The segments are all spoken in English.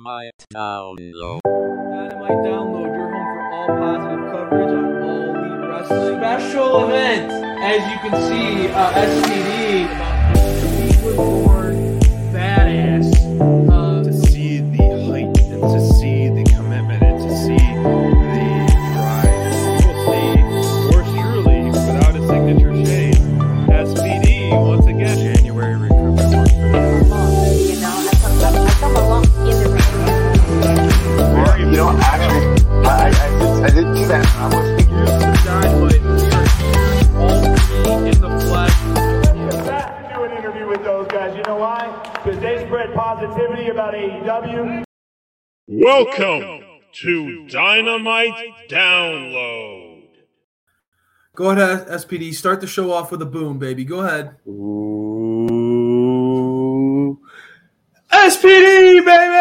Dynamite Download. Dynamite Download, your home for all positive coverage on all elite wrestling. Special event, as you can see, SPD. He was born badass. To see the height and to see the commitment and to see the drive. We'll see, yours truly, without a signature shade, SPD once again. January recruitment month for the I come along in the Well, you know, actually, I did do that. I was thinking Here's the Dynamite. We are here, all three in the flesh. To do an interview with those guys. You know why? Because they spread positivity about AEW. Welcome to Dynamite Download. Go ahead, SPD. Start the show off with a boom, baby. Go ahead. Ooh. SPD,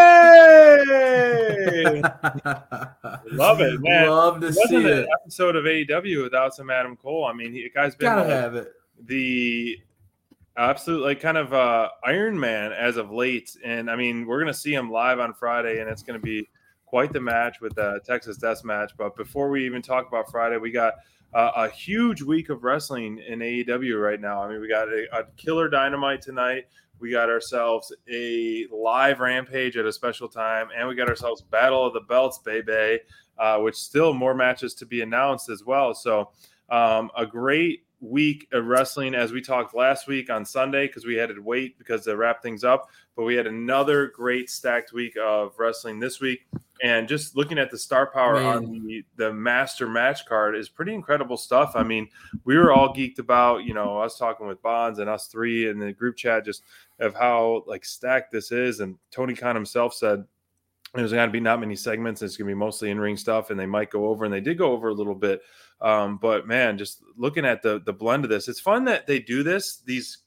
baby! Love it, man. Love to see Wasn't it. an episode of AEW without some Adam Cole. I mean, the guy's been Gotta like have it. the absolute like kind of Iron Man as of late. And I mean, we're gonna see him live on Friday, and it's gonna be quite the match with the Texas Death Match. But before we even talk about Friday, we got a huge week of wrestling in AEW right now. I mean, we got a killer Dynamite tonight. We got ourselves a live Rampage at a special time, and we got ourselves Battle of the Belts, baby, which still more matches to be announced as well. So a great week of wrestling, as we talked last week on Sunday, because we had to wait because to wrap things up. But we had another great stacked week of wrestling this week. And just looking at the star power on the master match card is pretty incredible stuff. I mean, we were all geeked about, you know, us talking with Bonds and us three in the group chat just of how like stacked this is. And Tony Khan himself said there's going to be not many segments. It's going to be mostly in-ring stuff, and they might go over, and they did go over a little bit. But man, just looking at the blend of this, it's fun that they do this, these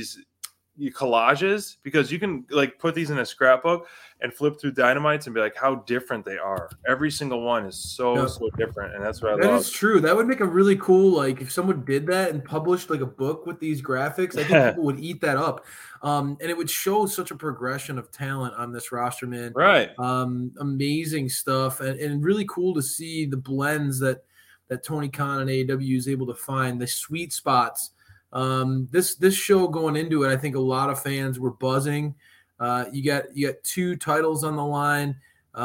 collages, because you can like put these in a scrapbook and flip through Dynamites and be like how different they are. Every single one is so different, and that's what I love. That is true. That would make a really cool, like if someone did that and published like a book with these graphics, I think people would eat that up. And it would show such a progression of talent on this roster, man. Right. Amazing stuff, and really cool to see the blends that Tony Khan and AEW is able to find, the sweet spots. This show going into it, I think a lot of fans were buzzing. You got two titles on the line,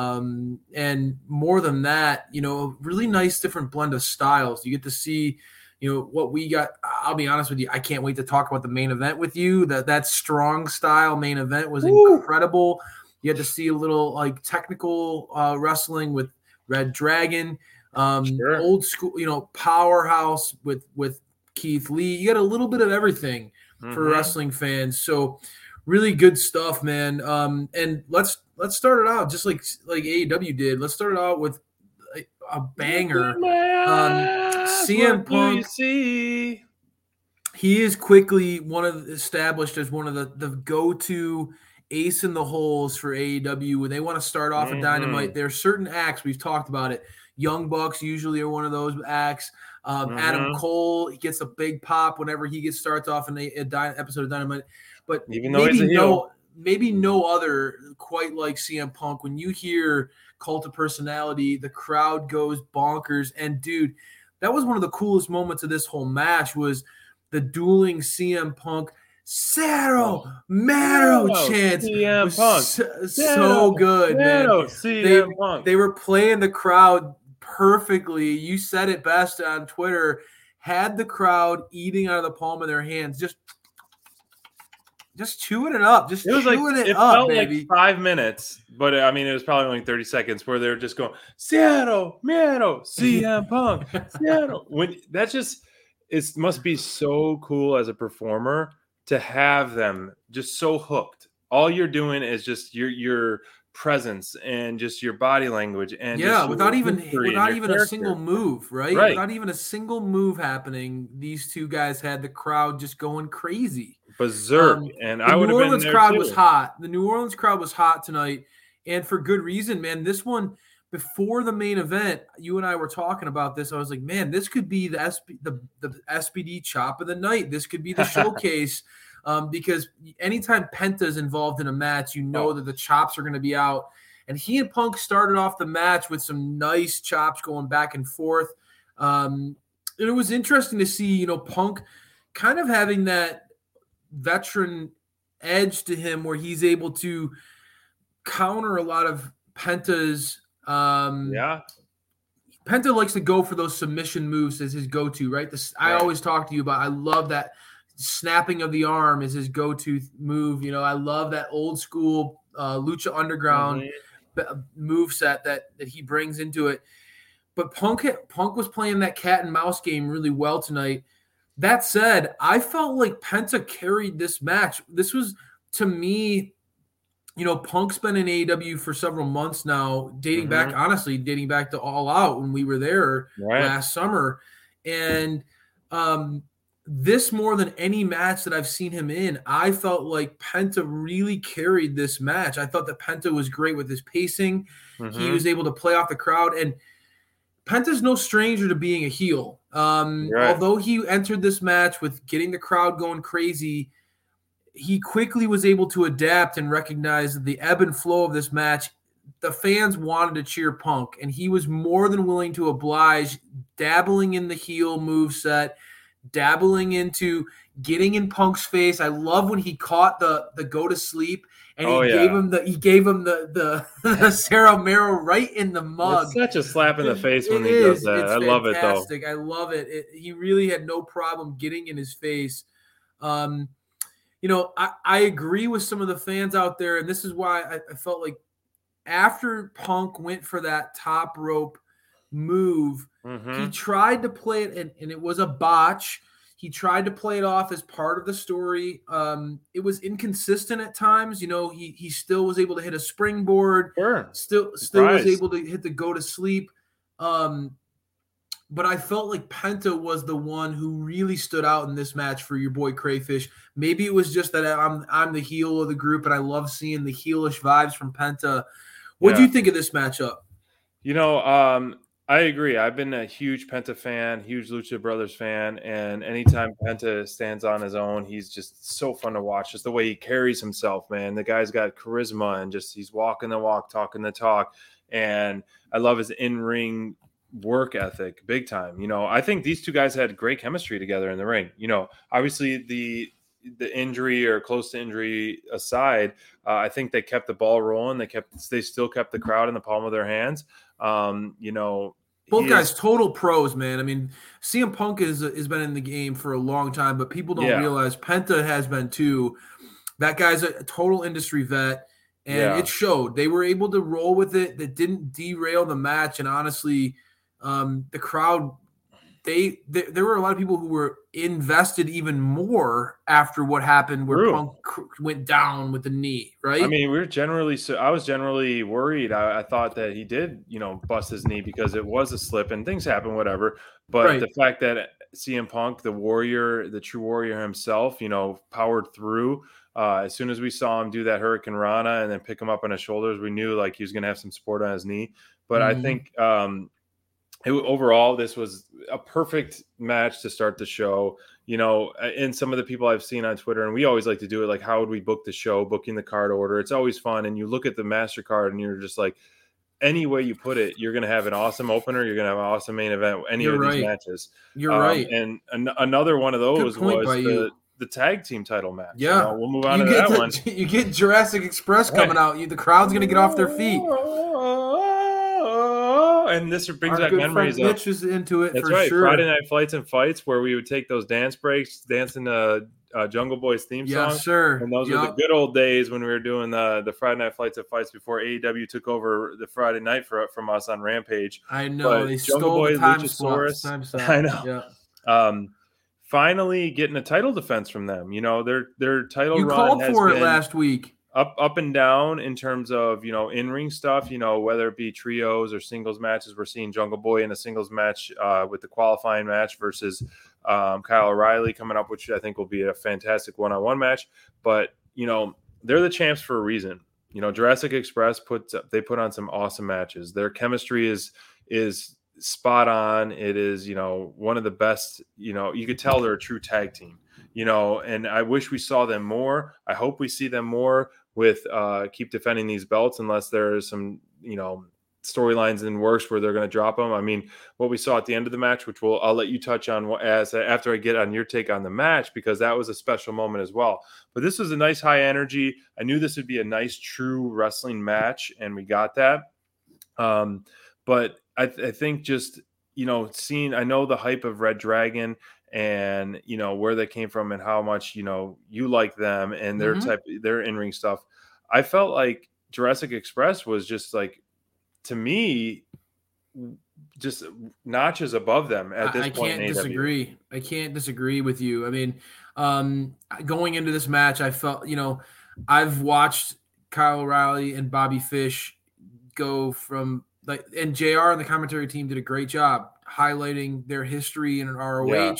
and more than that, you know, a really nice different blend of styles. You get to see, you know, what we got. I'll be honest with you, I can't wait to talk about the main event with you. That strong style main event was incredible. You had to see a little like technical wrestling with Red Dragon, old school, you know, powerhouse with Keith Lee. You got a little bit of everything for wrestling fans. So really good stuff, man. And let's start it out just like AEW did. Let's start it out with a banger. CM Punk. He is quickly established as one of the go-to ace in the holes for AEW. When they want to start off a Dynamite, there are certain acts, we've talked about it. Young Bucks usually are one of those acts. Adam Cole, he gets a big pop whenever he starts off in an episode of Dynamite. But even though he's a heel, maybe no other quite like CM Punk. When you hear Cult of Personality, the crowd goes bonkers. And dude, that was one of the coolest moments of this whole match was the dueling CM Punk Cero Mero chants. CM Punk. So good, man. CM Punk. They were playing the crowd perfectly. You said it best on Twitter. Had the crowd eating out of the palm of their hands, just chewing it up. It felt baby. Like 5 minutes, but I mean, it was probably only 30 seconds where they're just going, Seattle, Mero, CM Punk, Seattle. It must be so cool as a performer to have them just so hooked. All you're doing is just your presence and just your body language and without even a single move, right? Without even a single move happening, these two guys had the crowd just going crazy, berserk. And I would have been there too. The New Orleans crowd was hot. The New Orleans crowd was hot tonight, and for good reason, man. This one, before the main event, you and I were talking about this. I was like, man, this could be the SPD chop of the night. This could be the showcase. Because anytime Penta is involved in a match, you know that the chops are going to be out. And he and Punk started off the match with some nice chops going back and forth. And it was interesting to see, Punk kind of having that veteran edge to him where he's able to counter a lot of Penta's. Penta likes to go for those submission moves as his go-to, right? I always talk to you about, I love that snapping of the arm is his go-to move. I love that old school Lucha Underground move set that he brings into it. But Punk was playing that cat and mouse game really well tonight. That said, I felt like Penta carried this match. This was, to me, Punk's been in AEW for several months now, dating back to All Out when we were there last summer. And this, more than any match that I've seen him in, I felt like Penta really carried this match. I thought that Penta was great with his pacing. He was able to play off the crowd. And Penta's no stranger to being a heel. Although he entered this match with getting the crowd going crazy, he quickly was able to adapt and recognize that the ebb and flow of this match, the fans wanted to cheer Punk, and he was more than willing to oblige, dabbling in the heel moveset, dabbling into getting in Punk's face. I love when he caught the go to sleep and he gave him the Cerro Mero right in the mug. It's such a slap in the face when he does that. I love it though. I love it. He really had no problem getting in his face. I agree with some of the fans out there, and this is why I felt like after Punk went for that top rope move, he tried to play it, and it was a botch. He tried to play it off as part of the story. It was inconsistent at times. He still was able to hit a springboard. Still was able to hit the go to sleep. But I felt like Penta was the one who really stood out in this match for your boy Crayfish. Maybe it was just that I'm the heel of the group, and I love seeing the heelish vibes from Penta. What do you think of this matchup? I agree. I've been a huge Penta fan, huge Lucha Brothers fan, and anytime Penta stands on his own, he's just so fun to watch. Just the way he carries himself, man. The guy's got charisma, and just he's walking the walk, talking the talk, and I love his in-ring work ethic big time. I think these two guys had great chemistry together in the ring. Obviously the injury or close to injury aside, I think they kept the ball rolling. They still kept the crowd in the palm of their hands. Both guys, total pros, man. I mean, CM Punk has been in the game for a long time, but people don't realize Penta has been too. That guy's a total industry vet, and it showed. They were able to roll with it. That didn't derail the match, and honestly, the crowd, there were a lot of people who were invested even more after what happened where Punk went down with the knee, right? I mean, I was generally worried. I thought that he did, bust his knee because it was a slip and things happen, whatever. But the fact that CM Punk, the true warrior himself, powered through. As soon as we saw him do that Hurricane Rana and then pick him up on his shoulders, we knew like he was going to have some support on his knee. But I think overall, this was a perfect match to start the show. And some of the people I've seen on Twitter, and we always like to do it, like, how would we book the show, booking the card order? It's always fun. And you look at the MasterCard and you're just like, any way you put it, you're going to have an awesome opener. You're going to have an awesome main event, these matches. You're right. And another one of those was the tag team title match. Yeah. We'll move on to that one. You get Jurassic Express coming out. The crowd's going to get off their feet. And this brings back memories of Mitch was into it. That's for right. Sure. Friday Night Flights and Fights, where we would take those dance breaks, dancing to Jungle Boy's theme song. Yes, sir. And those were the good old days when we were doing the Friday Night Flights and Fights before AEW took over the Friday night from us on Rampage. I know. But they Jungle stole Boy, the time Luchasaurus. slots. I know. Yeah. Finally getting a title defense from them. Their title you run called has for been it last week. Up and down in terms of, in-ring stuff, whether it be trios or singles matches. We're seeing Jungle Boy in a singles match with the qualifying match versus Kyle O'Reilly coming up, which I think will be a fantastic one-on-one match. But, they're the champs for a reason. Jurassic Express put on some awesome matches. Their chemistry is spot on. It is, one of the best, you could tell they're a true tag team, and I wish we saw them more. I hope we see them more with keep defending these belts unless there is some, storylines in works where they're going to drop them. I mean, what we saw at the end of the match, which I'll let you touch on after I get on your take on the match, because that was a special moment as well. But this was a nice high energy. I knew this would be a nice, true wrestling match, and we got that. But I think just, I know the hype of Red Dragon and, where they came from and how much, you like them and their in-ring stuff. I felt like Jurassic Express was just like, to me, just notches above them at this point. I can't disagree with you. I mean, going into this match, I felt, I've watched Kyle O'Reilly and Bobby Fish go from and JR and the commentary team did a great job highlighting their history in an ROH.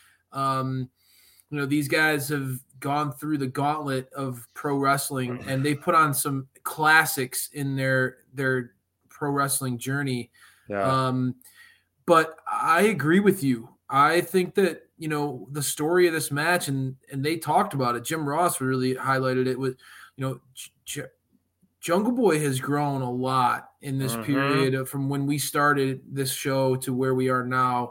Yeah. These guys have gone through the gauntlet of pro wrestling, and they put on some classics in their pro wrestling journey. Yeah. But I agree with you. I think that, the story of this match, and they talked about it. Jim Ross really highlighted it with, Jungle Boy has grown a lot in this period from when we started this show to where we are now.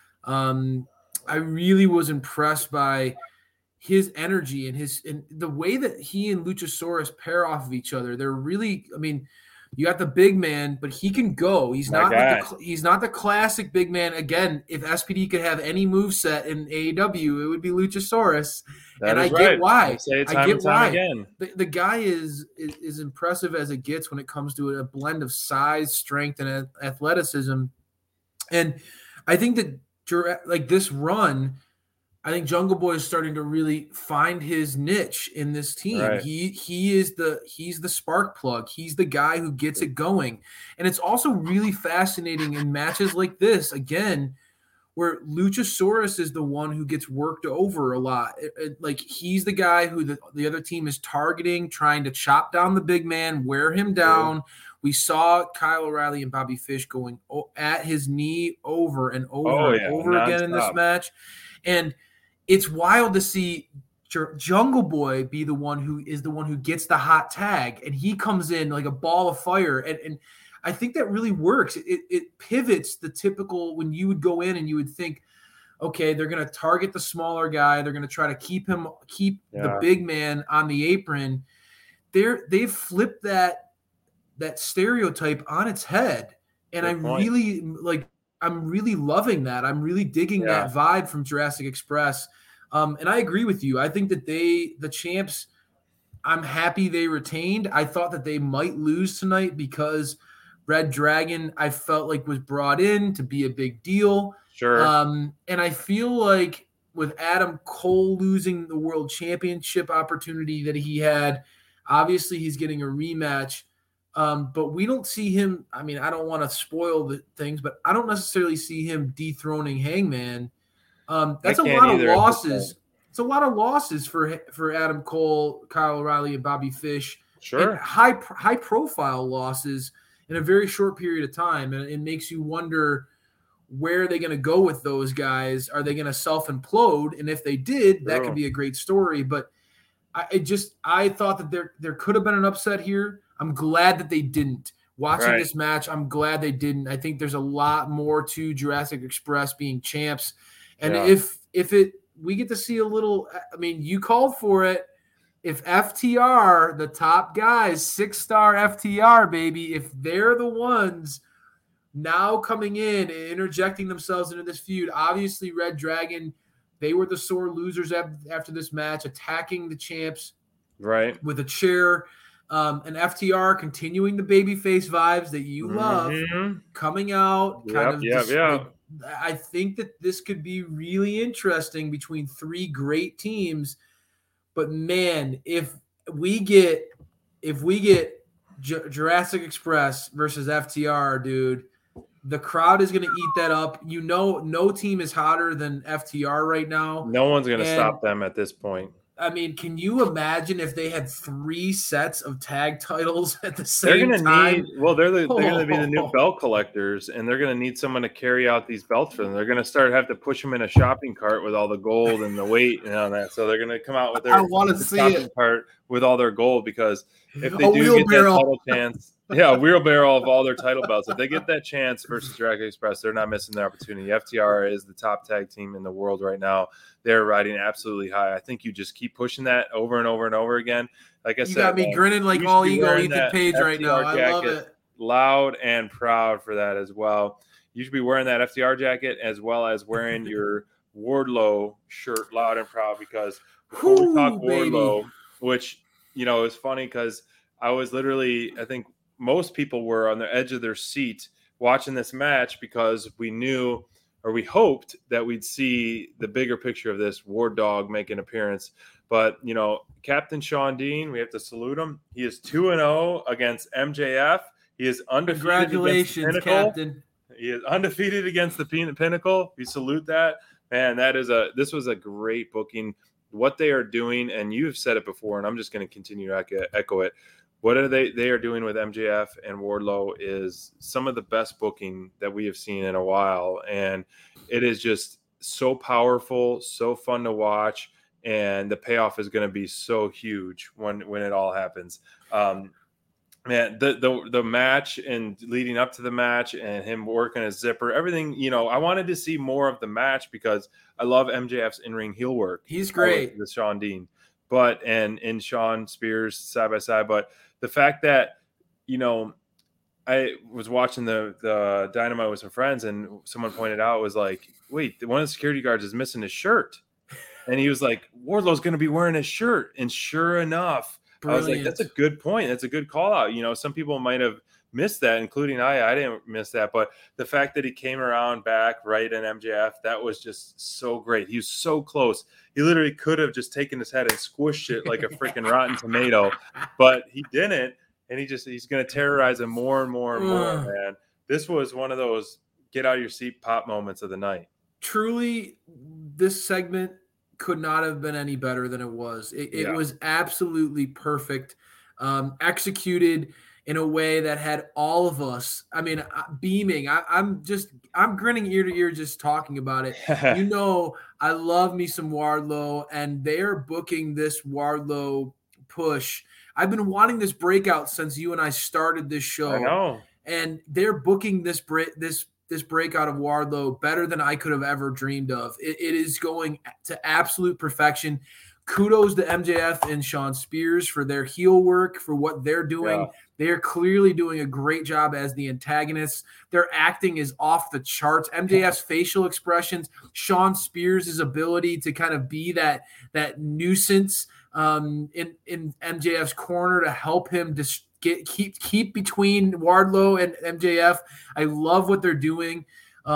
I really was impressed by his energy and the way that he and Luchasaurus pair off of each other. They're really, you got the big man, but he can go. He's not the classic big man. Again, if SPD could have any moveset in AEW, it would be Luchasaurus. I get why. I get why. Again. The guy is impressive as it gets when it comes to a blend of size, strength, and athleticism. And I think that this run, I think Jungle Boy is starting to really find his niche in this team. Right. He's the spark plug. He's the guy who gets it going. And it's also really fascinating in matches like this, again, where Luchasaurus is the one who gets worked over a lot. He's the guy who the other team is targeting, trying to chop down the big man, wear him down. Yeah. We saw Kyle O'Reilly and Bobby Fish going at his knee over and over and over again in this match. And it's wild to see Jungle Boy be the one who gets the hot tag, and he comes in like a ball of fire. And I think that really works. It pivots the typical when you would go in and you would think, okay, they're going to target the smaller guy. They're going to try to keep the big man on the apron. They've flipped that stereotype on its head. And I'm really loving that. I'm really digging that vibe from Jurassic Express. And I agree with you. I think that the champs, I'm happy they retained. I thought that they might lose tonight because Red Dragon, I felt like, was brought in to be a big deal. Sure. And I feel like with Adam Cole losing the world championship opportunity that he had, obviously he's getting a rematch. But we don't see him. I don't want to spoil the things, but I don't necessarily see him dethroning Hangman. That's a lot of losses. It's a lot of losses for Adam Cole, Kyle O'Reilly, and Bobby Fish. Sure. And high profile losses in a very short period of time. And it makes you wonder, where are they going to go with those guys? Are they going to self-implode? And if they did, that could be a great story. But I thought that there could have been an upset here. I'm glad that they didn't. Watching this match, I'm glad they didn't. I think there's a lot more to Jurassic Express being champs. And if we get to see a little, you called for it. If FTR, the top guys, 6-star FTR, baby, if they're the ones now coming in and interjecting themselves into this feud, obviously Red Dragon, they were the sore losers after this match, attacking the champs with a chair. And FTR continuing the babyface vibes that you love, coming out. I think that this could be really interesting between three great teams. But man, if we get Jurassic Express versus FTR, dude, the crowd is going to eat that up. No team is hotter than FTR right now. No one's going to stop them at this point. I mean, can you imagine if they had 3 sets of tag titles at the They're same going to time? need, well, they're going to be the new belt collectors, and they're going to need someone to carry out these belts for them. They're going to have to push them in a shopping cart with all the gold and the weight and all that. So they're going to come out with their I want to see shopping it. cart with all their gold, because if they A do get that wheelbarrow. title chance, a wheelbarrow of all their title belts. If they get that chance versus Jurassic Express, they're not missing their opportunity. FTR is the top tag team in the world right now. They're riding absolutely high. I think you just keep pushing that over and over and over again. Like I said, You got me grinning like you all should be ego wearing Ethan that Page right now. FTR I love jacket, it. loud and proud for that as well. You should be wearing that FTR jacket as well as wearing your Wardlow shirt, loud and proud, because before we talk Wardlow, which, is funny because I was literally, I think most people were on the edge of their seat watching this match, because we knew, or we hoped, that we'd see the bigger picture of this, Ward Dog make an appearance. But, Captain Shawn Dean, we have to salute him. He is 2-0 against MJF. He is undefeated. Congratulations, Captain. He is undefeated against the Pinnacle. We salute that. Man, this was a great booking. What they are doing, and you've said it before, and I'm just going to continue to echo it. What are they are doing with MJF and Wardlow is some of the best booking that we have seen in a while. And it is just so powerful, so fun to watch. And the payoff is going to be so huge when it all happens. Man, the match and leading up to the match and him working a zipper, everything, I wanted to see more of the match because I love MJF's in-ring heel work. He's great. With Shawn Dean, and Shawn Spears side by side. But the fact that, I was watching the Dynamite with some friends, and someone pointed out, was like, wait, one of the security guards is missing his shirt. And he was like, Wardlow's going to be wearing his shirt. And sure enough, Brilliant. I was like, that's a good point. That's a good call out. Some people might have missed that, including I didn't miss that. But the fact that he came around back right in MJF, that was just so great. He was so close. He literally could have just taken his head and squished it like a freaking rotten tomato, but he didn't. And he's going to terrorize him more and more and more, man. This was one of those get out of your seat pop moments of the night. Truly, this segment could not have been any better than it was. It was absolutely perfect, executed in a way that had all of us, beaming. I'm grinning ear to ear just talking about it. I love me some Wardlow, and they're booking this Wardlow push. I've been wanting this breakout since you and I started this show. I know. And they're booking this breakout of Wardlow better than I could have ever dreamed of. It is going to absolute perfection. Kudos to MJF and Shawn Spears for their heel work, for what they're doing. Yeah. They're clearly doing a great job as the antagonists. Their acting is off the charts. MJF's facial expressions, Shawn Spears' ability to kind of be that nuisance in MJF's corner to help him keep between Wardlow and MJF. I love what they're doing.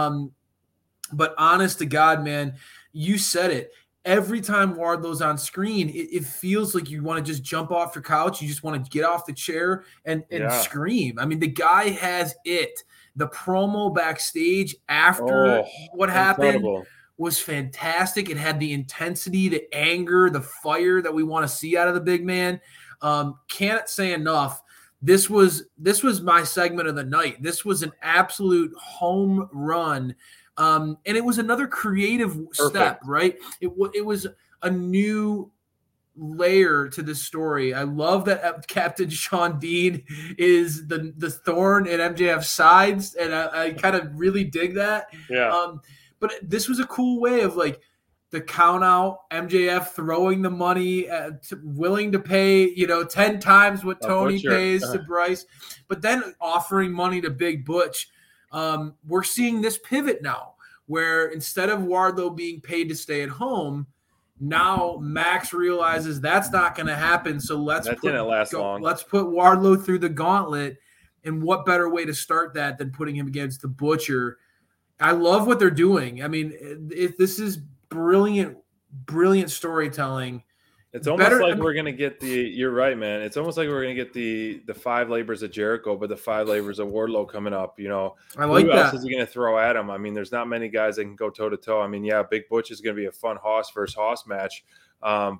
But honest to God, man, you said it. Every time Wardlow's on screen, it feels like you want to just jump off your couch. You just want to get off the chair and scream. The guy has it. The promo backstage after what happened was fantastic. It had the intensity, the anger, the fire that we want to see out of the big man. Can't say enough. This was my segment of the night. This was an absolute home run. And it was another creative step, right? It was a new layer to this story. I love that Captain Shawn Dean is the thorn in MJF's sides, and I kind of really dig that. Yeah. But this was a cool way of like the count out, MJF throwing the money, willing to pay 10 times what Tony pays to Bryce, but then offering money to Big Butch. We're seeing this pivot now where instead of Wardlow being paid to stay at home, now Max realizes that's not going to happen. So let's put Wardlow through the gauntlet. And what better way to start that than putting him against the Butcher? I love what they're doing. This is brilliant storytelling. It's almost we're going to get you're right, man. It's almost like we're going to get the 5 labors of Jericho, but the 5 labors of Wardlow coming up, I like who that. else is he going to throw at him? There's not many guys that can go toe to toe. Big Butch is going to be a fun Hoss versus Hoss match. But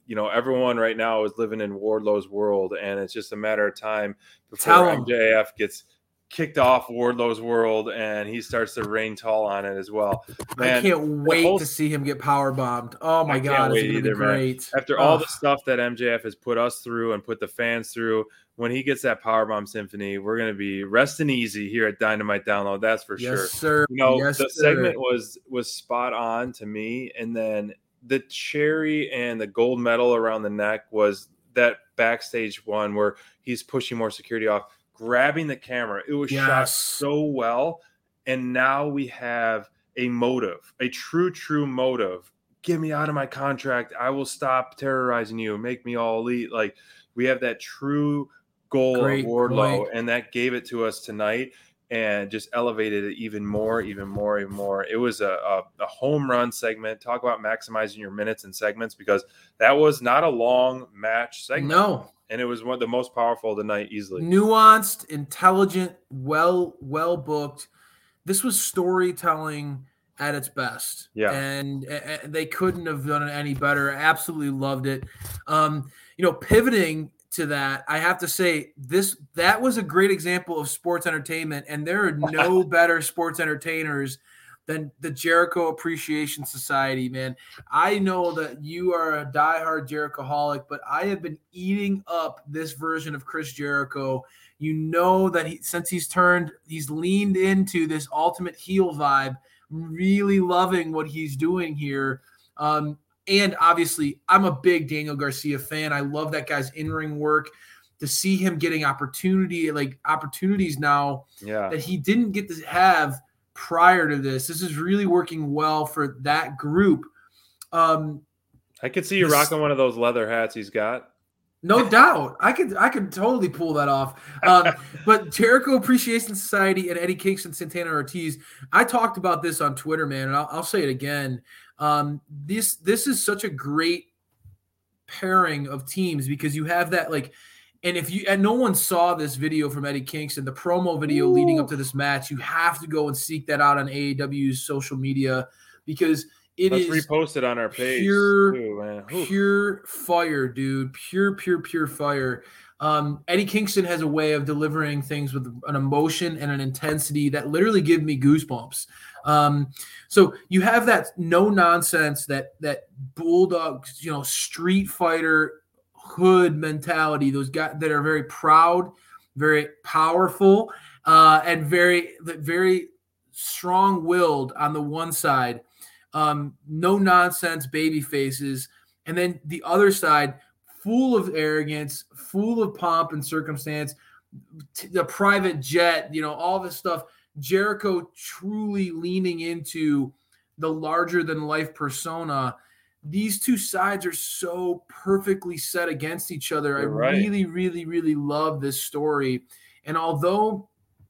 everyone right now is living in Wardlow's world, and it's just a matter of time Tell before 'em. MJF gets kicked off Wardlow's world and he starts to reign tall on it as well. Man, I can't wait whole- to see him get power bombed. Oh my I God, can't it's wait gonna be either, man. great. After all the stuff that MJF has put us through and put the fans through, when he gets that Powerbomb Symphony, we're going to be resting easy here at Dynamite Download. That's for Yes, sure. sir. Yes, the sir. segment was spot on to me. And then the cherry and the gold medal around the neck was that backstage one where he's pushing more security off, grabbing the camera. It was shot so well. And now we have a motive, a true motive. Get me out of my contract. I will stop terrorizing you. Make me all elite. Like, we have that true goal of Wardlow, and that gave it to us tonight and just elevated it even more. It was a home run segment. Talk about maximizing your minutes and segments, because that was not a long match segment. No. And it was one of the most powerful of the night, easily. Nuanced, intelligent, well booked. This was storytelling at its best. Yeah. And they couldn't have done it any better. I absolutely loved it. Pivoting to that, I have to say that was a great example of sports entertainment, and there are no better sports entertainers than the Jericho Appreciation Society, man. I know that you are a diehard Jerichoholic, but I have been eating up this version of Chris Jericho. You know that since he's leaned into this ultimate heel vibe, really loving what he's doing here. And obviously, I'm a big Daniel Garcia fan. I love that guy's in-ring work. To see him getting opportunities now that he didn't get to have prior to this. This is really working well for that group. I could see you rocking one of those leather hats he's got. No doubt. I could totally pull that off. But Jericho Appreciation Society and Eddie Kingston, Santana Ortiz, I talked about this on Twitter, man, and I'll say it again. This is such a great pairing of teams, because you have that, like, and no one saw this video from Eddie Kingston, the promo video leading up to this match. You have to go and seek that out on AEW's social media, because Let's repost it on our page. Pure fire, dude. Pure fire. Eddie Kingston has a way of delivering things with an emotion and an intensity that literally give me goosebumps. So you have that no nonsense, that bulldog, street fighter hood mentality. Those guys that are very proud, very powerful, and very, very strong-willed on the one side. No nonsense baby faces, and then the other side, full of arrogance, full of pomp and circumstance, the private jet, all this stuff. Jericho truly leaning into the larger than life persona. These two sides are so perfectly set against each other. You're right. Really, really, really love this story. And although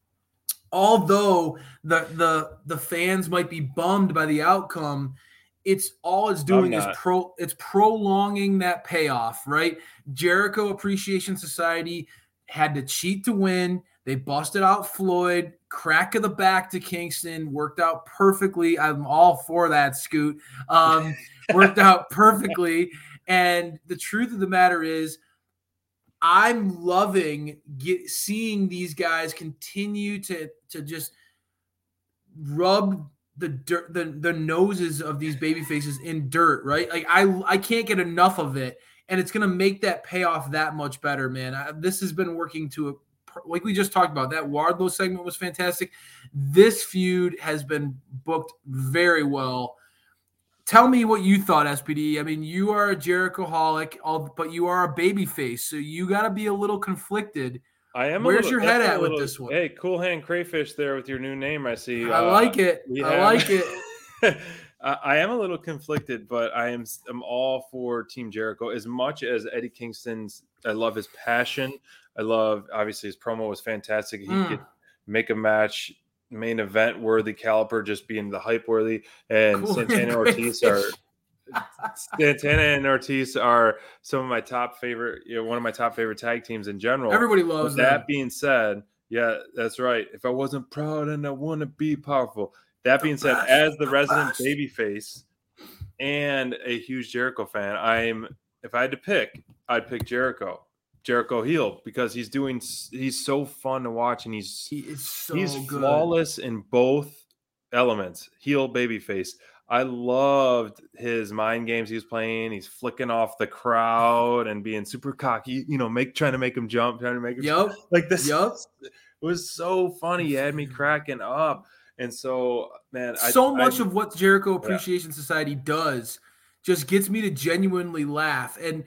the fans might be bummed by the outcome, it's doing is prolonging that payoff, right? Jericho Appreciation Society had to cheat to win. They busted out Floyd, crack of the back to Kingston, worked out perfectly. I'm all for that, Scoot. Worked out perfectly. And the truth of the matter is, I'm loving seeing these guys continue to just rub the noses of these baby faces in dirt, right? Like I can't get enough of it, and it's gonna make that payoff that much better, man. This has been working like we just talked about. That Wardlow segment was fantastic. This feud has been booked very well. Tell me what you thought, SPD. I mean, you are a Jerichoholic, but you are a babyface, so you got to be a little conflicted. I am. Where's your head at with this one? Hey, Cool Hand Crayfish there with your new name, I see. I like it. I am a little conflicted, but I'm all for Team Jericho. As much as Eddie Kingston's, I love his passion. I love, obviously, his promo was fantastic. He could make a match main event worthy caliber, just being the hype worthy. And cool. Santana and Ortiz are some of my top favorite, one of my top favorite tag teams in general. Everybody loves them. That being said, yeah, that's right. If I wasn't proud and I want to be powerful. That being said, as the resident babyface and a huge Jericho fan, I'm if I had to pick, I'd pick Jericho heel, because he's so fun to watch, and he's good. flawless in both elements, heel, babyface. I loved his mind games he was playing. He's flicking off the crowd and being super cocky, trying to make him jump, trying to make him like this. Yep. It was so funny. He had me cracking up. And so, man, much of what Jericho Appreciation Society does just gets me to genuinely laugh. And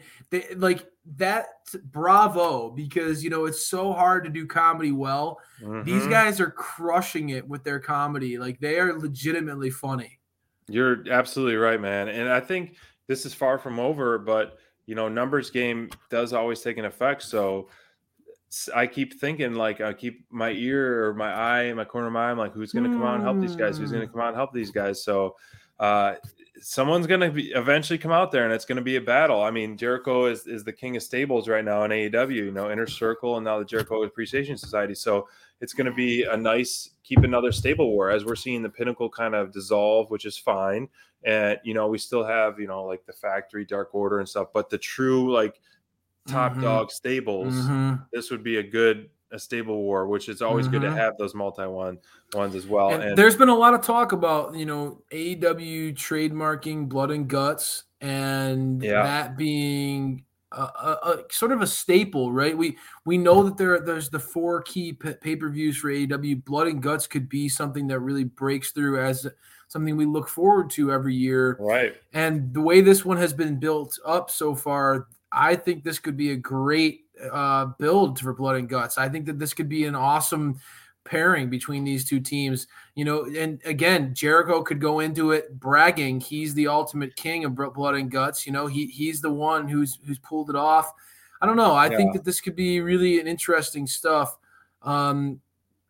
bravo, because, it's so hard to do comedy well. Mm-hmm. These guys are crushing it with their comedy. Like, they are legitimately funny. You're absolutely right, man. And I think this is far from over, but, numbers game does always take an effect. So I keep thinking, I keep my ear or my eye in my corner of my eye. I'm like, who's going to come out and help these guys? Who's going to come out and help these guys? So someone's going to eventually come out there, and it's going to be a battle. I mean, Jericho is the king of stables right now in AEW, Inner Circle, and now the Jericho Appreciation Society. So it's going to be a nice keep another stable war, as we're seeing the Pinnacle kind of dissolve, which is fine. And, we still have, like the Factory, Dark Order and stuff, but the true top dog stables, this would be a stable war, which is always good to have those ones as well. And there's been a lot of talk about, AEW trademarking Blood and Guts, and that being a sort of a staple, right? We know that there's the 4 key pay-per-views for AEW. Blood and Guts could be something that really breaks through as something we look forward to every year. Right. And the way this one has been built up so far, I think this could be a great build for Blood and Guts. I think that this could be an awesome pairing between these two teams, and again, Jericho could go into it bragging he's the ultimate king of Blood and Guts. He's the one who's pulled it off. I don't know. I think that this could be really an interesting stuff. Jericho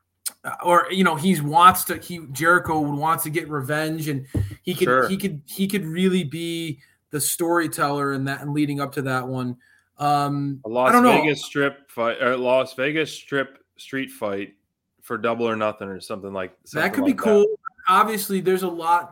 would want to get revenge, and he could really be the storyteller in that, and leading up to that one. A Las Vegas Strip street fight for Double or Nothing or something like that could be cool. Obviously, there's a lot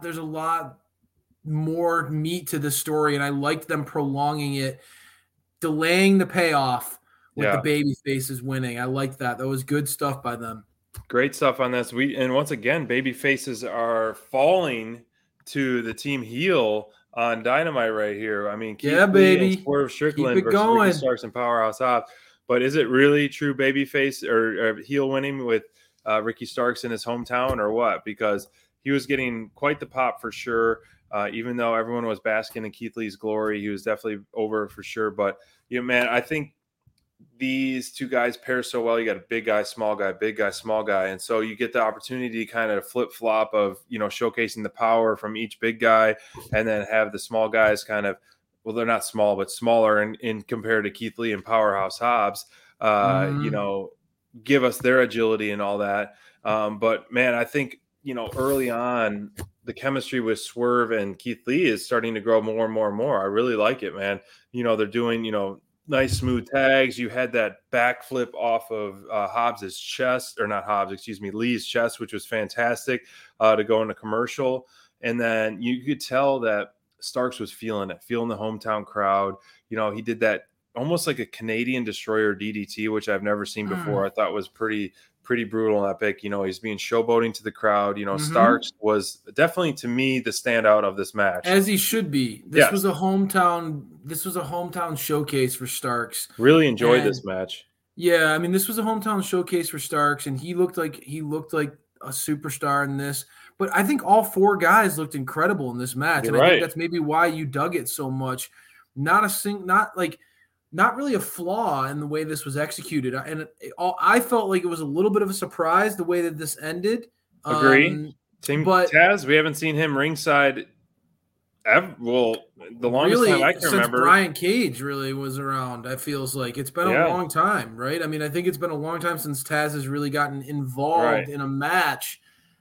more meat to the story, and I liked them prolonging it, delaying the payoff with the baby faces winning. I liked that. That was good stuff by them. Great stuff on this. And once again, baby faces are falling to the team heel on Dynamite right here. I mean, Keith Lee and Swerve Strickland versus Ricky Starks and Powerhouse Hobbs. But is it really true babyface or heel winning with Ricky Starks in his hometown, or what? Because he was getting quite the pop for sure. Even though everyone was basking in Keith Lee's glory, he was definitely over for sure. But man, I think these two guys pair so well. You got a big guy, small guy, big guy, small guy, and so you get the opportunity to kind of flip flop of showcasing the power from each big guy, and then have the small guys kind of, well, they're not small, but smaller in compared to Keith Lee and Powerhouse Hobbs. Give us their agility and all that. But man, I think, early on, the chemistry with Swerve and Keith Lee is starting to grow more and more and more. I really like it, man. They're doing, nice smooth tags. You had that backflip off of Hobbs's chest, or not Hobbs, excuse me, Lee's chest, which was fantastic to go into commercial. And then you could tell that Starks was feeling the hometown crowd. He did that almost like a Canadian Destroyer DDT, which I've never seen before. I thought was pretty brutal and epic. He's being showboating to the crowd. Starks was definitely, to me, the standout of this match, as he should be. This was a hometown showcase for Starks. Really enjoyed this match. Yeah, I mean, this was a hometown showcase for Starks, and he looked like a superstar in this. But I think all 4 guys looked incredible in this match, I think that's maybe why you dug it so much. Not really a flaw in the way this was executed. And I felt like it was a little bit of a surprise the way that this ended. Agree. But Taz, we haven't seen him ringside the longest time I can since remember. Brian Cage really was around. It feels like it's been a long time, right? I mean, I think it's been a long time since Taz has really gotten involved in a match.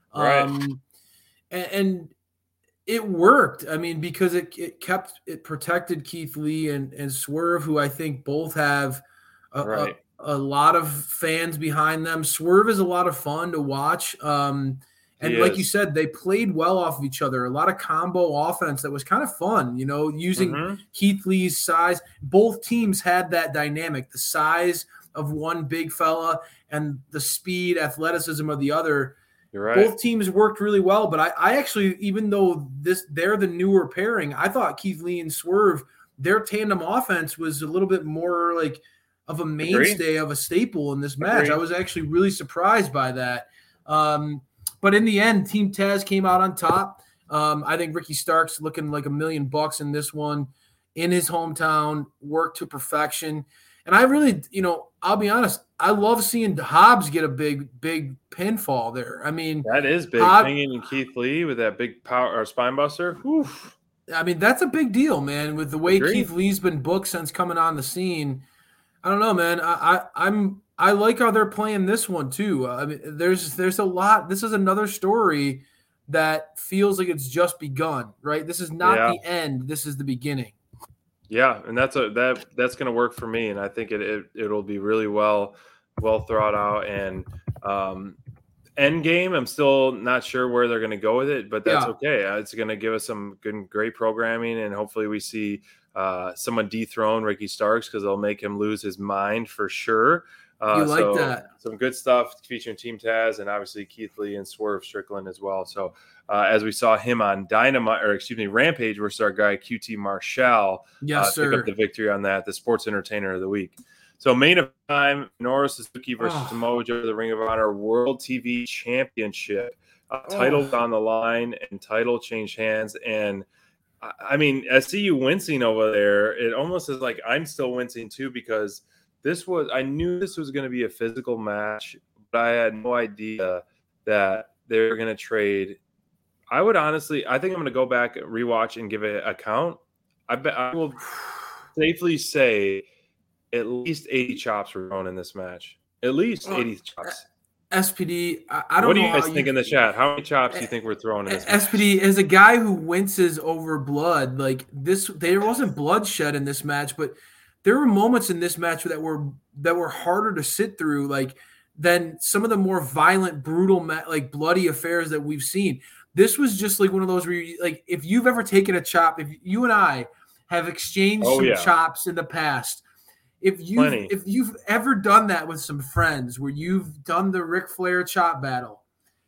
And it worked. I mean, because it protected Keith Lee and Swerve, who I think both have a lot of fans behind them. Swerve is a lot of fun to watch. And like you said, they played well off of each other. A lot of combo offense that was kind of fun, using Keith Lee's size. Both teams had that dynamic, the size of one big fella and the speed, athleticism of the other. You're right. Both teams worked really well, but I actually, even though they're the newer pairing, I thought Keith Lee and Swerve, their tandem offense was a little bit more like of a mainstay, of a staple in this match. I was actually really surprised by that. But in the end, Team Taz came out on top. I think Ricky Starks looking like $1 million in this one in his hometown, worked to perfection. And I really, I'll be honest, I love seeing Hobbs get a big pinfall there. I mean, that is big. Hanging in Keith Lee with that big power or spine buster. Oof. I mean, that's a big deal, man. With the way Keith Lee's been booked since coming on the scene, I don't know, man. I like how they're playing this one too. I mean, there's a lot. This is another story that feels like it's just begun, right? This is not the end. This is the beginning. Yeah, and that's going to work for me, and I think it'll be really well thought out. And end game, I'm still not sure where they're going to go with it, but that's okay. It's going to give us some great programming, and hopefully we see someone dethrone Ricky Starks because they'll make him lose his mind for sure. You like that? Some good stuff featuring Team Taz and obviously Keith Lee and Swerve Strickland as well. So as we saw him on Rampage versus our guy QT Marshall, pick up the victory on that, the Sports Entertainer of the Week. So main event time, Minoru Suzuki versus Samoa Joe, the Ring of Honor World TV Championship. Titles on the line and title changed hands. And I mean, I see you wincing over there. It almost is like I'm still wincing too, because I knew this was going to be a physical match, but I had no idea that they were going to trade. I think I'm going to go back, rewatch, and give it a count. I will safely say at least 80 chops were thrown in this match. At least 80 chops. SPD, I don't know. What do you guys think in the chat? How many chops do you think we're throwing in this match? SPD, as a guy who winces over blood, like this, there wasn't bloodshed in this match, but there were moments in this match that were harder to sit through, like than some of the more violent, brutal, like bloody affairs that we've seen. This was just like one of those where if you've ever taken a chop, if you and I have exchanged chops in the past, if you've ever done that with some friends where you've done the Ric Flair chop battle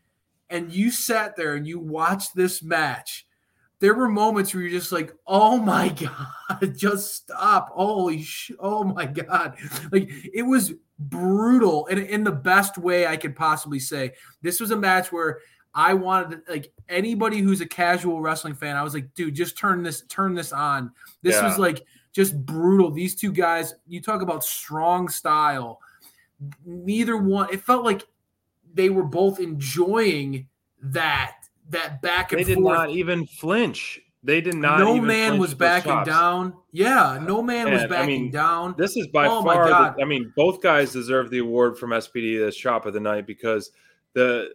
and you sat there and you watched this match, there were moments where you're just like, oh my God, just stop. Oh my God. Like, it was brutal in the best way I could possibly say. This was a match where I wanted to, like, anybody who's a casual wrestling fan, I was like, dude, just turn this on. This was like just brutal. These two guys, you talk about strong style. Neither one, it felt like they were both enjoying that back and forth. They did not even flinch. They did not. No man was backing down. Yeah, no man was backing down. This is by far. Both guys deserve the award from SPD as chop of the night, because the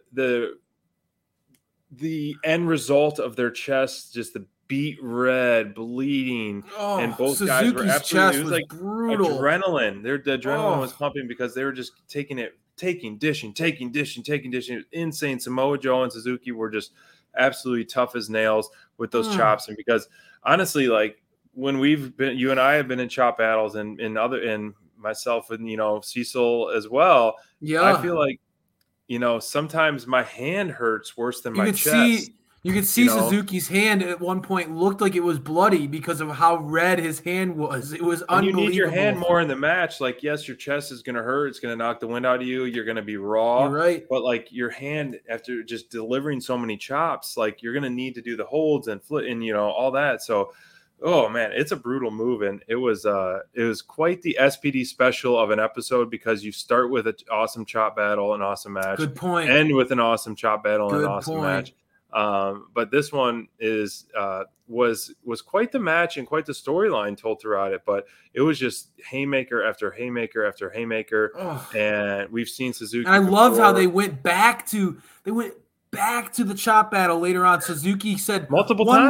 end result of their chests, just the beet red, bleeding, and both guys were absolutely. It was like brutal. Adrenaline. The adrenaline was pumping because they were just taking dishing. It was insane. Samoa Joe and Suzuki were just absolutely tough as nails with those chops. And because honestly, like when you and I have been in chop battles and myself and Cecil as well. Yeah. I feel like, sometimes my hand hurts worse than my chest. You could see Suzuki's hand at one point looked like it was bloody because of how red his hand was. It was unbelievable. You need your hand more in the match. Like, yes, your chest is going to hurt. It's going to knock the wind out of you. You're going to be raw. You're right. But, like, your hand, after just delivering so many chops, like, you're going to need to do the holds and flip and, all that. So, oh, man, it's a brutal move. And it was quite the SPD special of an episode, because you start with an awesome chop battle, an awesome match. Good point. End with an awesome chop battle and an awesome match. But this one was quite the match and quite the storyline told throughout it. But it was just haymaker after haymaker after haymaker, and we've seen Suzuki. And I love how they went back to the chop battle later on. Suzuki said multiple times.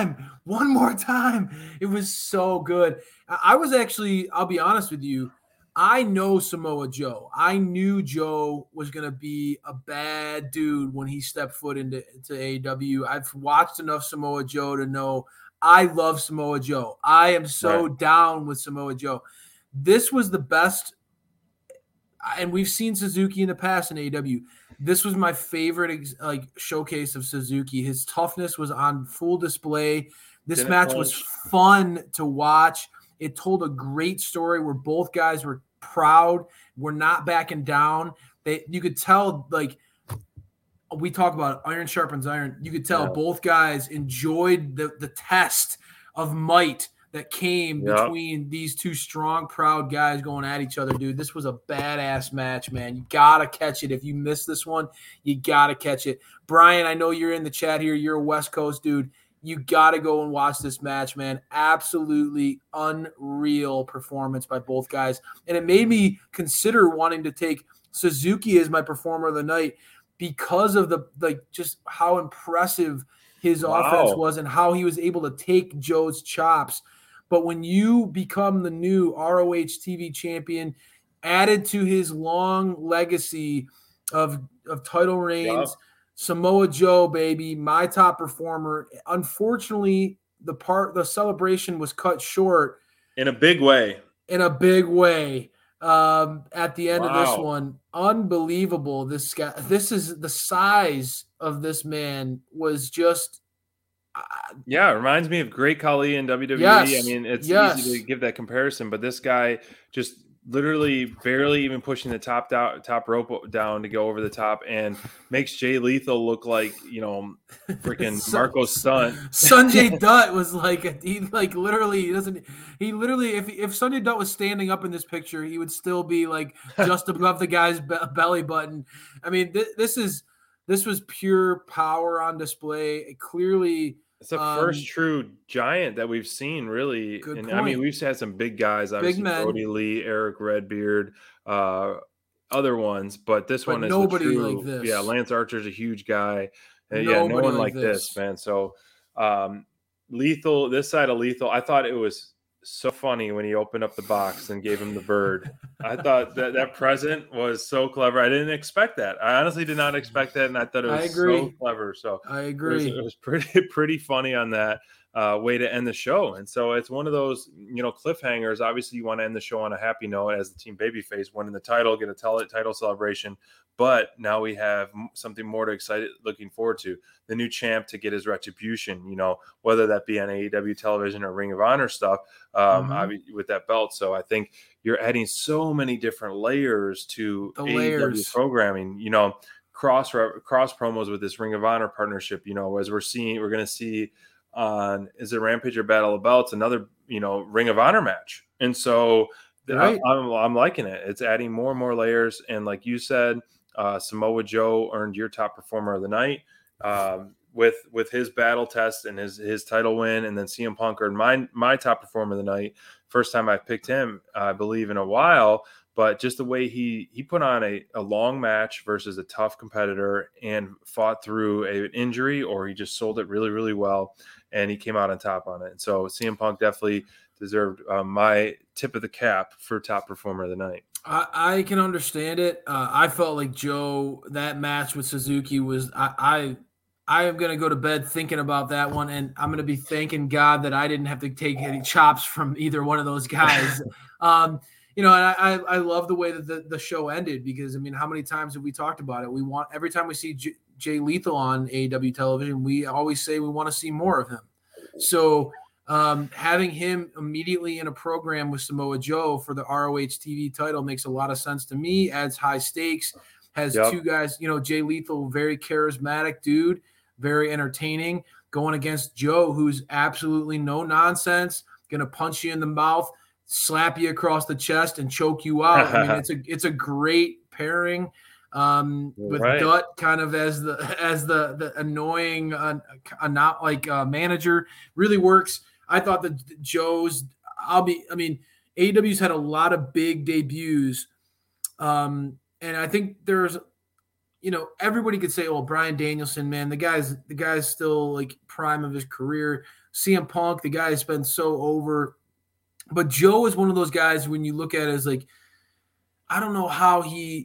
One more time. It was so good. I was actually, I'll be honest with you, I know Samoa Joe. I knew Joe was going to be a bad dude when he stepped foot into AEW. I've watched enough Samoa Joe to know I love Samoa Joe. I am so down with Samoa Joe. This was the best, and we've seen Suzuki in the past in AEW. This was my favorite showcase of Suzuki. His toughness was on full display. This match was fun to watch. It told a great story where both guys were proud. We're not backing down. You could tell, like we talk about iron sharpens iron. You could tell both guys enjoyed the test of might that came between these two strong, proud guys going at each other, dude. This was a badass match, man. You got to catch it. If you missed this one, you got to catch it. Brian, I know you're in the chat here. You're a West Coast dude. You got to go and watch this match, man. Absolutely unreal performance by both guys. And it made me consider wanting to take Suzuki as my performer of the night because of just how impressive his offense was and how he was able to take Joe's chops. But when you become the new ROH TV champion, added to his long legacy of title reigns, Samoa Joe, baby, my top performer. Unfortunately, the celebration was cut short in a big way. At the end of this one. Unbelievable. This guy. This is the size of this man was just. It reminds me of Great Khali in WWE. Yes, I mean, it's easy to give that comparison, but this guy just literally barely even pushing the top rope down to go over the top and makes Jay Lethal look like, freaking Marco Stunt. Sanjay Dutt was like, if Sanjay Dutt was standing up in this picture, he would still be like just above the guy's belly button. I mean, this was pure power on display. It clearly, it's the first true giant that we've seen, really. Good point. I mean, we've had some big guys, obviously, Brody Lee, Eric Redbeard, other ones, but this one is nobody the true, like this. Yeah, Lance Archer's a huge guy. No one like this, man. So, Lethal, this side of Lethal, I thought it was so funny when he opened up the box and gave him the bird. I thought that present was so clever. I didn't expect that. I honestly did not expect that, and I thought it was so clever. So I agree. It was pretty funny on that way to end the show. And so it's one of those cliffhangers. Obviously, you want to end the show on a happy note as the team babyface winning the title, get a title celebration. But now we have something more to looking forward to. The new champ to get his retribution, whether that be on AEW television or Ring of Honor stuff, with that belt. So I think you're adding so many different layers to AEW programming, cross promos with this Ring of Honor partnership, as we're going to see on, is it Rampage or Battle of Belts, another, Ring of Honor match. And so I'm liking it. It's adding more and more layers. And like you said, Samoa Joe earned your top performer of the night with his battle test and his title win, and then CM Punk earned my top performer of the night. First time I've picked him, I believe, in a while. But just the way he put on a long match versus a tough competitor and fought through an injury, or he just sold it really, really well, and he came out on top on it. And so CM Punk definitely deserved my tip of the cap for top performer of the night. I can understand it. I felt like Joe, that match with Suzuki was I am going to go to bed thinking about that one, and I'm going to be thanking God that I didn't have to take any chops from either one of those guys. And I love the way that the show ended, because, I mean, how many times have we talked about it? Every time we see Jay Lethal on AEW television, we always say we want to see more of him. So having him immediately in a program with Samoa Joe for the ROH TV title makes a lot of sense to me. Adds high stakes, has two guys, Jay Lethal, very charismatic dude, very entertaining, going against Joe, who's absolutely no nonsense, going to punch you in the mouth, slap you across the chest, and choke you out. I mean, it's a great pairing with Dutt kind of as the annoying, not like manager. Really works. I thought that Joe's. AEW's had a lot of big debuts, and I think there's, everybody could say, "Oh, Bryan Danielson, man, the guy's still like prime of his career." CM Punk, the guy has been so over. But Joe is one of those guys when you look at it as like, I don't know how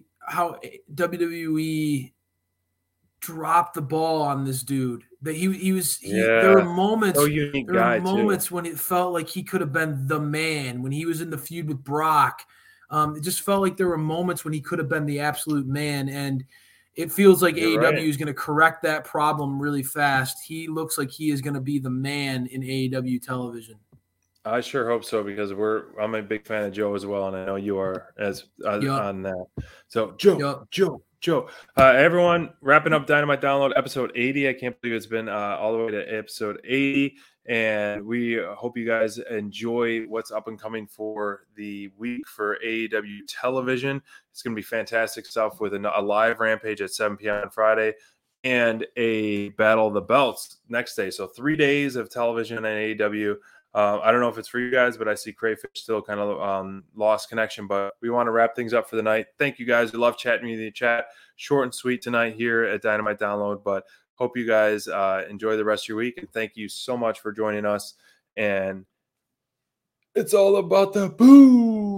WWE dropped the ball on this dude. That there were moments. So unique there guy were moments too. when it felt like he could have been the man when he was in the feud with Brock. It just felt like there were moments when he could have been the absolute man, and it feels like You're AEW right. is going to correct that problem really fast. He looks like he is going to be the man in AEW television. I sure hope so because I'm a big fan of Joe as well, and I know you are on that. So Joe, everyone, wrapping up Dynamite Download episode 80. I can't believe it's been all the way to episode 80, and we hope you guys enjoy what's up and coming for the week for AEW television. It's going to be fantastic stuff with a live Rampage at 7 p.m. on Friday and a Battle of the Belts next day. So 3 days of television and AEW. I don't know if it's for you guys, but I see Crayfish still kind of lost connection. But we want to wrap things up for the night. Thank you guys. We love chatting with you in the chat. Short and sweet tonight here at Dynamite Download. But hope you guys enjoy the rest of your week. And thank you so much for joining us. And it's all about the boo.